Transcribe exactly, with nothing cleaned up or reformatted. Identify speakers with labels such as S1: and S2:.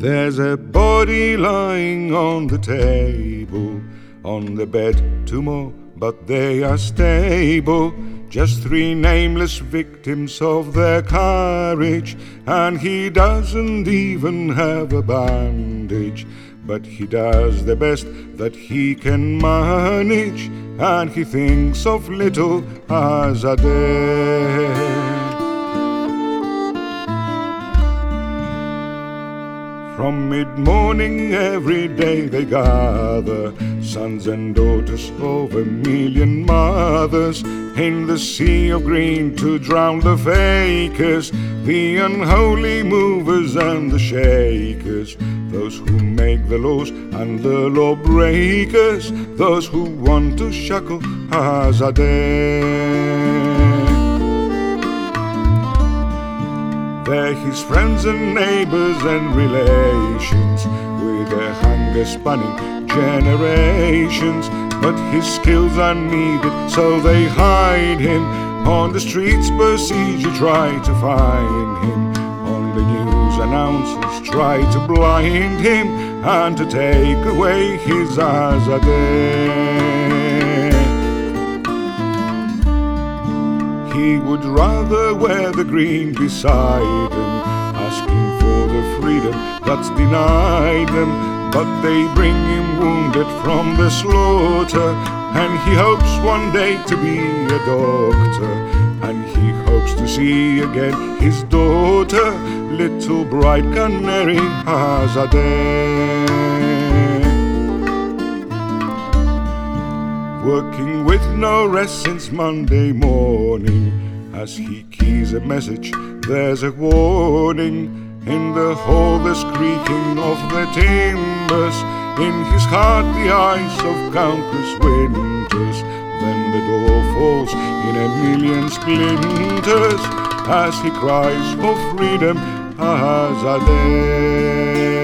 S1: There's a body lying on the table, on the bed two more, but they are stable. Just three nameless victims of their courage, and he doesn't even have a bandage. But he does the best that he can manage, and he thinks of little Azadeh. From mid-morning every day they gather, sons and daughters of a million mothers, in the sea of green to drown the fakers, the unholy movers and the shakers, those who make the laws and the lawbreakers, those who want to shackle Azadeh. They're his friends and neighbors and relations, with their hunger spanning generations. But his skills are needed, so they hide him. On the streets besieged try to find him, on the news announcers try to blind him, and to take away his Azadeh. He would rather wear the green beside them, asking for the freedom that's denied them. But they bring him wounded from the slaughter, and he hopes one day to be a doctor, and he hopes to see again his daughter, little bright canary Azadeh. Working with no rest since Monday morning, as he keys a message, there's a warning. In the hall there's creaking of the timbers, in his heart the ice of countless winters. Then the door falls in a million splinters, as he cries for freedom, Azadeh.